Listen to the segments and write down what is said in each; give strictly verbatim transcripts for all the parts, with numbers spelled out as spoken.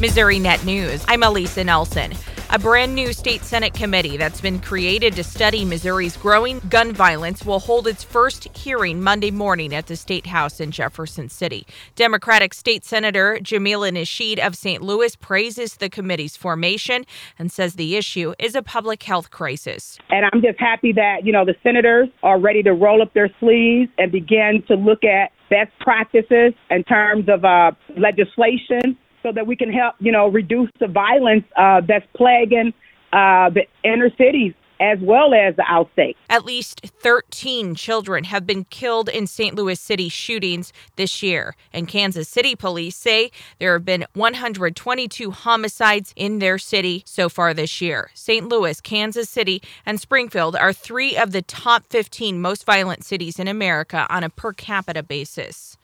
Missouri Net News, I'm Elisa Nelson. A brand new state Senate committee that's been created to study Missouri's growing gun violence will hold its first hearing Monday morning at the State House in Jefferson City. Democratic State Senator Jamila Nasheed of Saint Louis praises the committee's formation and says the issue is a public health crisis. And I'm just happy that, you know, the senators are ready to roll up their sleeves and begin to look at best practices in terms of uh, legislation, so that we can help, you know, reduce the violence uh, that's plaguing uh, the inner cities as well as the outstate. At least thirteen children have been killed in Saint Louis City shootings this year, and Kansas City police say there have been one hundred twenty-two homicides in their city so far this year. Saint Louis, Kansas City, and Springfield are three of the top fifteen most violent cities in America on a per capita basis.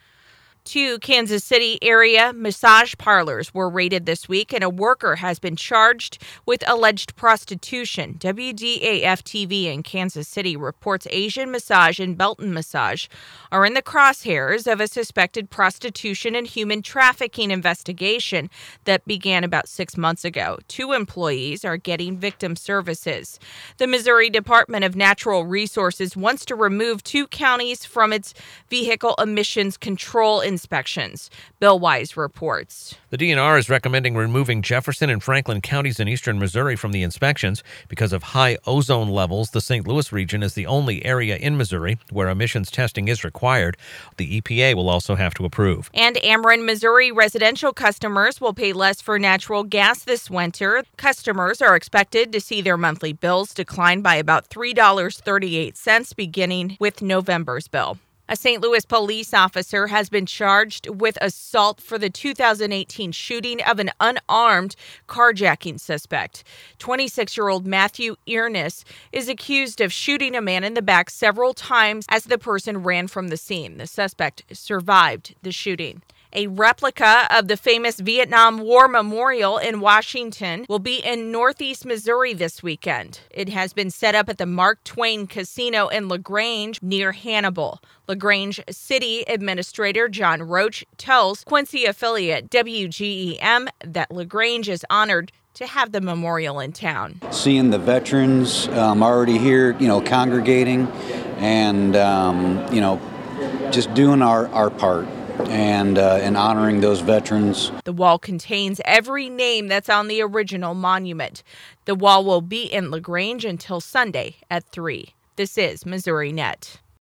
Two Kansas City area massage parlors were raided this week, and a worker has been charged with alleged prostitution. W D A F T V in Kansas City reports Asian Massage and Belton Massage are in the crosshairs of a suspected prostitution and human trafficking investigation that began about six months ago. Two employees are getting victim services. The Missouri Department of Natural Resources wants to remove two counties from its vehicle emissions control inspections. Bill Wise reports. The D N R is recommending removing Jefferson and Franklin counties in eastern Missouri from the inspections because of high ozone levels. The Saint Louis region is the only area in Missouri where emissions testing is required. The E P A will also have to approve. And Ameren, Missouri residential customers will pay less for natural gas this winter. Customers are expected to see their monthly bills decline by about three dollars and thirty-eight cents beginning with November's bill. A Saint Louis police officer has been charged with assault for the two thousand eighteen shooting of an unarmed carjacking suspect. twenty-six-year-old Matthew Earnest is accused of shooting a man in the back several times as the person ran from the scene. The suspect survived the shooting. A replica of the famous Vietnam War Memorial in Washington will be in Northeast Missouri this weekend. It has been set up at the Mark Twain Casino in LaGrange near Hannibal. LaGrange City Administrator John Roach tells Quincy affiliate W G E M that LaGrange is honored to have the memorial in town. Seeing the veterans um, already here, you know, congregating and, um, you know, just doing our, our part. And, uh, and honoring those veterans. The wall contains every name that's on the original monument. The wall will be in LaGrange until Sunday at three. This is Missouri Net.